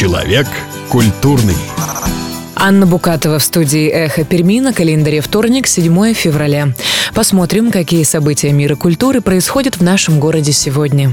Человек культурный. Анна Букатова в студии «Эхо Перми», на календаре вторник, 7 февраля. Посмотрим, какие события мира культуры происходят в нашем городе сегодня.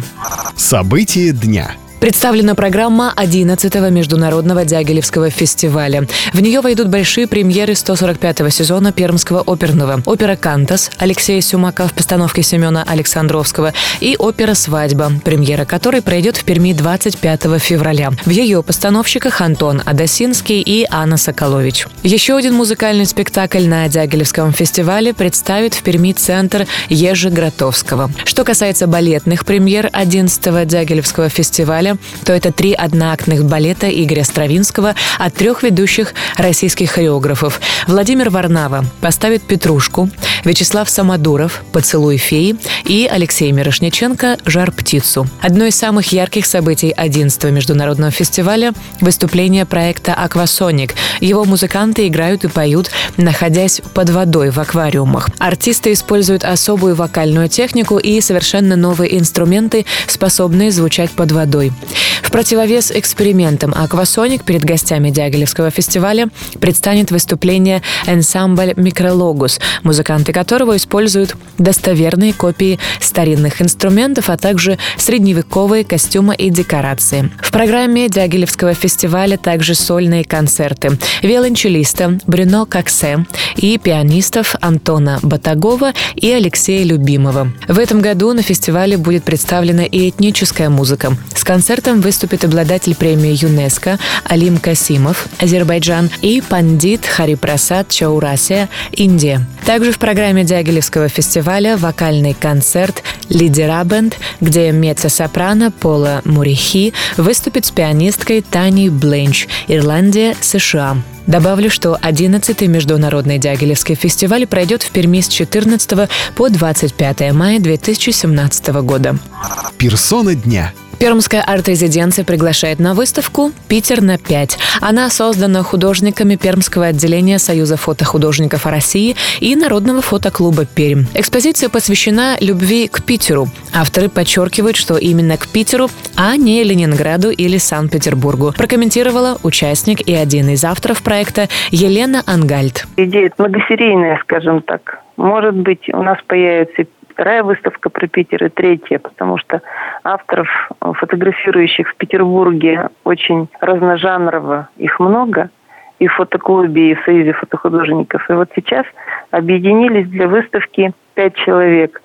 События дня. Представлена программа 11-го международного Дягилевского фестиваля. В нее войдут большие премьеры 145-го сезона Пермского оперного. Опера «Кантас» Алексея Сюмака в постановке Семена Александровского и опера «Свадьба», премьера которой пройдет в Перми 25 февраля. В ее постановщиках Антон Адасинский и Анна Соколович. Еще один музыкальный спектакль на Дягилевском фестивале представит в Перми центр Ежи Гротовского. Что касается балетных премьер 11-го Дягилевского фестиваля, то это 3 одноактных балета Игоря Стравинского от 3 ведущих российских хореографов. Владимир Варнава поставит «Петрушку», Вячеслав Самодуров «Поцелуй феи» и Алексей Мирошниченко «Жар-птицу». Одно из самых ярких событий 11-го международного фестиваля – выступление проекта «Аквасоник». Его музыканты играют и поют, находясь под водой в аквариумах. Артисты используют особую вокальную технику и совершенно новые инструменты, способные звучать под водой. В противовес экспериментам «Аквасоник» перед гостями Дягилевского фестиваля предстанет выступление ансамбль «Микрологус», музыканты которого используют достоверные копии старинных инструментов, а также средневековые костюмы и декорации. В программе Дягилевского фестиваля также сольные концерты виолончелиста Брюно Коксе и пианистов Антона Батагова и Алексея Любимова. В этом году на фестивале будет представлена и этническая музыка. С концертом выступит обладатель премии ЮНЕСКО Алим Касимов, Азербайджан, и пандит Харипрасад Чаурасия, Индия. Также в программе Дягилевского фестиваля вокальный концерт «Лидера Бенд», где меццо-сопрано Пола Мурихи выступит с пианисткой Таней Бленч, Ирландия, США. Добавлю, что 11-й международный Дягилевский фестиваль пройдет в Перми с 14 по 25 мая 2017 года. Персона дня. Пермская арт-резиденция приглашает на выставку «Питер на 5». Она создана художниками Пермского отделения Союза фотохудожников России и Народного фотоклуба «Пермь». Экспозиция посвящена любви к Питеру. Авторы подчеркивают, что именно к Питеру, а не Ленинграду или Санкт-Петербургу, прокомментировала участник и один из авторов проекта Елена Ангальд. Идея многосерийная, скажем так. Может быть, у нас появится вторая выставка про Питер и третья, потому что авторов, фотографирующих в Петербурге, очень разножанрово, их много, и в фотоклубе, и в Союзе фотохудожников. И вот сейчас объединились для выставки 5 человек,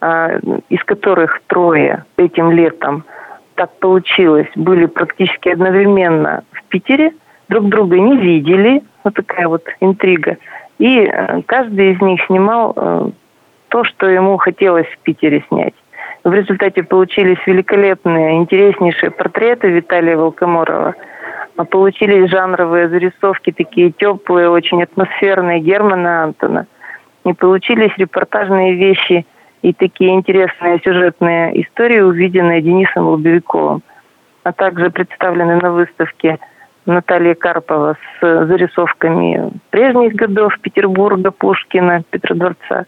из которых 3 этим летом, так получилось, были практически одновременно в Питере, друг друга не видели, вот такая вот интрига, и каждый из них снимал то, что ему хотелось в Питере снять. В результате получились великолепные, интереснейшие портреты Виталия Волкоморова. Получились жанровые зарисовки, такие теплые, очень атмосферные Германа Антона. И получились репортажные вещи и такие интересные сюжетные истории, увиденные Денисом Лобовиковым. А также представлены на выставке Наталья Карпова с зарисовками прежних годов Петербурга, Пушкина, Петродворца.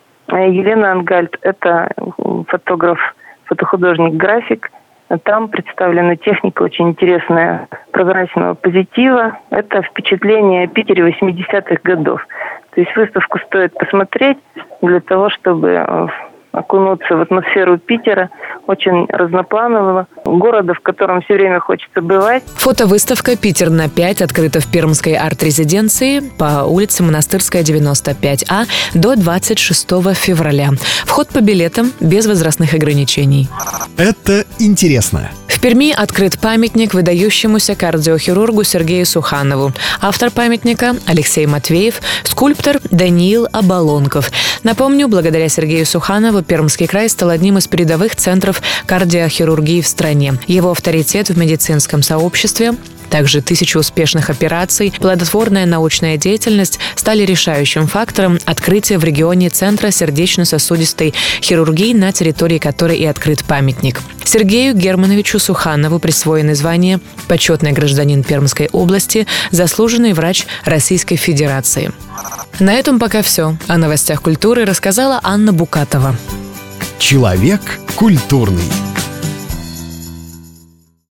Елена Ангальд – это фотограф, фотохудожник-график. Там представлена техника очень интересная прозрачного позитива. Это впечатление о Питере 80-х годов. То есть выставку стоит посмотреть для того, чтобы окунуться в атмосферу Питера, очень разнопланового города, в котором все время хочется бывать. Фотовыставка «Питер на 5» открыта в Пермской арт-резиденции по улице Монастырская, 95А до 26 февраля. Вход по билетам без возрастных ограничений. Это интересно. В Перми открыт памятник выдающемуся кардиохирургу Сергею Суханову. Автор памятника – Алексей Матвеев, скульптор – Даниил Оболонков. Напомню, благодаря Сергею Суханову Пермский край стал одним из передовых центров кардиохирургии в стране. Его авторитет в медицинском сообществе, также 1000 успешных операций, плодотворная научная деятельность стали решающим фактором открытия в регионе Центра сердечно-сосудистой хирургии, на территории которой и открыт памятник. Сергею Германовичу Суханову присвоено звание «Почетный гражданин Пермской области», заслуженный врач Российской Федерации. На этом пока все. О новостях культуры рассказала Анна Букатова. Человек культурный.